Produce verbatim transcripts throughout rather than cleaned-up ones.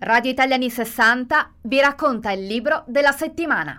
Radio Italia anni sessanta vi racconta il libro della settimana.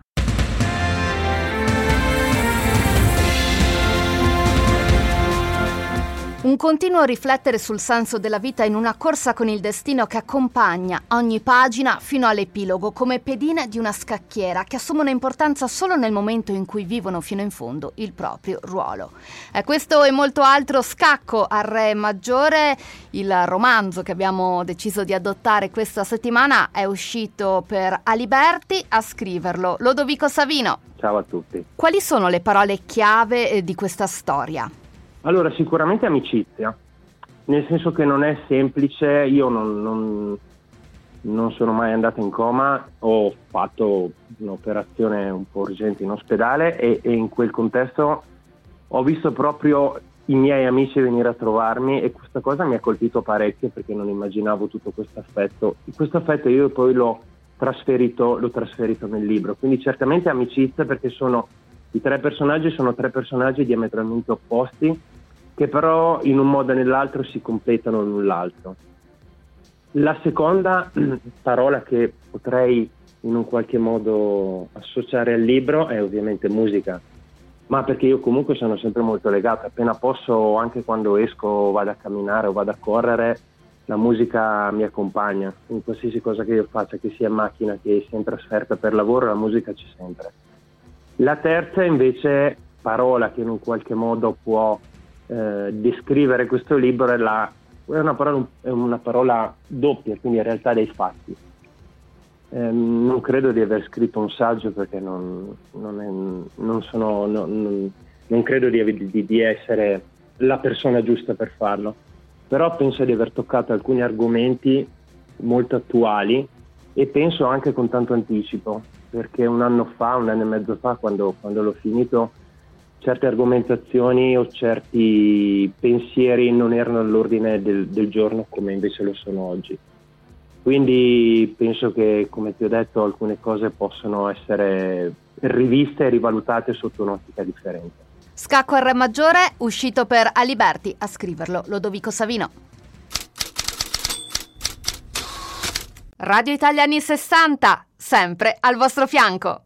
Un continuo riflettere sul senso della vita in una corsa con il destino che accompagna ogni pagina fino all'epilogo, come pedine di una scacchiera che assumono importanza solo nel momento in cui vivono fino in fondo il proprio ruolo. E questo e molto altro Scacco al Re Maggiore, il romanzo che abbiamo deciso di adottare questa settimana, è uscito per Aliberti. A scriverlo Lodovico Savino. Ciao a tutti. Quali sono le parole chiave di questa storia? Allora, sicuramente amicizia, nel senso che non è semplice. Io non, non, non sono mai andato in coma, ho fatto un'operazione un po' urgente in ospedale e, e in quel contesto ho visto proprio i miei amici venire a trovarmi e questa cosa mi ha colpito parecchio perché non immaginavo tutto questo affetto. Questo affetto io poi l'ho trasferito, l'ho trasferito nel libro, quindi certamente amicizia, perché sono i tre personaggi sono tre personaggi diametralmente opposti, che però in un modo o nell'altro si completano l'un l'altro. La seconda parola che potrei in un qualche modo associare al libro è ovviamente musica, ma perché io comunque sono sempre molto legato, appena posso, anche quando esco, vado a camminare o vado a correre, la musica mi accompagna, in qualsiasi cosa che io faccia, che sia in macchina, che sia in trasferta per lavoro, la musica c'è sempre. La terza invece parola che in un qualche modo può eh, descrivere questo libro è, la, è, una parola, è una parola doppia, quindi in realtà dei fatti. Eh, non credo di aver scritto un saggio perché non, non, è, non, sono, non, non credo di, di, di essere la persona giusta per farlo, però penso di aver toccato alcuni argomenti molto attuali e penso anche con tanto anticipo, perché un anno fa, un anno e mezzo fa, quando, quando l'ho finito, certe argomentazioni o certi pensieri non erano all'ordine del, del giorno come invece lo sono oggi. Quindi penso che, come ti ho detto, alcune cose possono essere riviste e rivalutate sotto un'ottica differente. Scacco al Re Maggiore, uscito per Aliberti. A scriverlo Lodovico Savino. Radio Italia anni sessanta, sempre al vostro fianco.